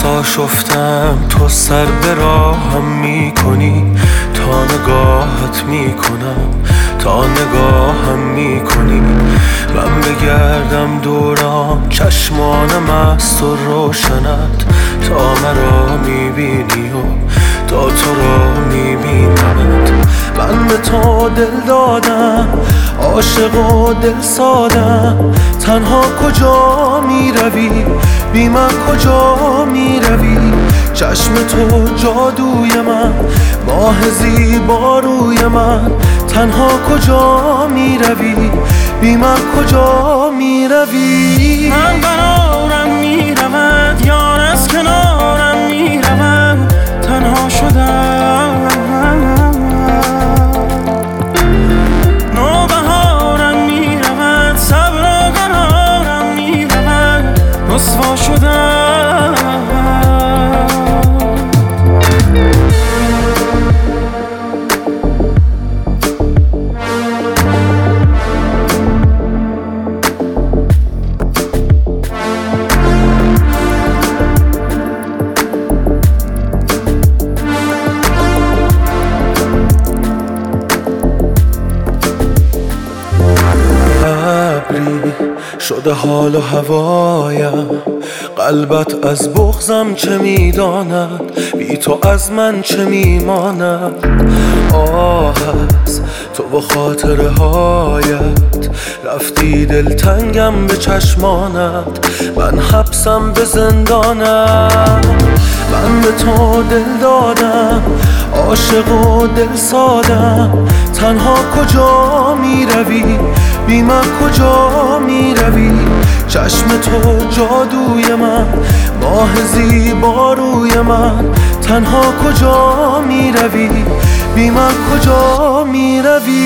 آشفتم تو سر به راهم میکنی، تا نگاهت میکنم، تا نگاهم میکنی. من بگردم دوران چشمانم است و روشنت، تا مرا میبینی و تا تو را میبینمت. من به تو دل دادم، عاشق و دل سادم. تنها کجا میروی، بی من کجا میروی؟ چشم تو جادوی من، ماه زیبا روی من. تنها کجا میروی، بی من کجا میروی؟ من قرارم میرود، یار از کنارم میرود. تنها شدم، نوبهارم میرود، صبر و قرارم میرود. رسوا شدم. شده حال و هوایم، قلبت از بغضم چه میداند، بی تو از من چه میماند. آه از تو و خاطره هایت، رفتی دلتنگم به چشمانت. من حبسم به زندانم، من به تو دل دادم، عاشق و دل سادم. تنها کجا میروی، بی من کجا میروی؟ چشم تو جادوی من، ماه زیبا روی من. تنها کجا میروی، بی من کجا میروی؟